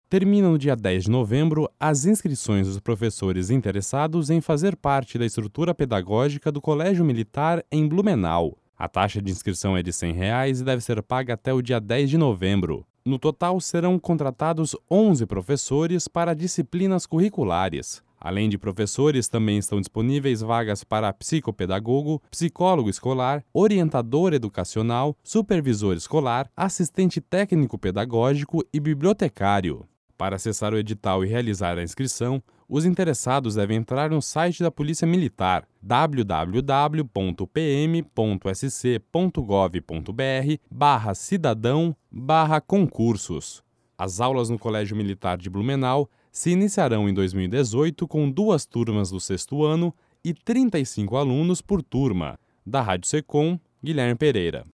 Terminam no dia 10 de novembro as inscrições dos professores interessados em fazer parte da estrutura pedagógica do Colégio Militar em Blumenau. A taxa de inscrição é de R$ 100 e deve ser paga até o dia 10 de novembro. No total, serão contratados 11 professores para disciplinas curriculares. Além de professores, também estão disponíveis vagas para psicopedagogo, psicólogo escolar, orientador educacional, supervisor escolar, assistente técnico pedagógico e bibliotecário. Para acessar o edital e realizar a inscrição, os interessados devem entrar no site da Polícia Militar www.pm.sc.gov.br/cidadão/concursos. As aulas no Colégio Militar de Blumenau se iniciarão em 2018 com 2 turmas do 6º ano e 35 alunos por turma. Da Rádio Secom, Guilherme Pereira.